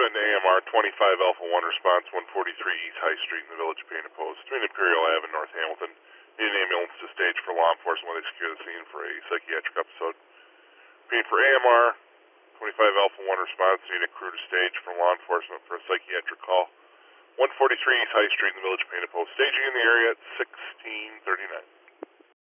Enforcement AMR 25 Alpha 1 response 143 East High Street in the Village of Painted Post. Between Imperial Ave and North Hamilton. Need an ambulance to stage for law enforcement while they secure the scene for a psychiatric episode. Repeating for AMR 25 Alpha 1 response. Need a crew to stage for law enforcement for a psychiatric call. 143 East High Street in the Village of Painted Post. Staging in the area at 1639.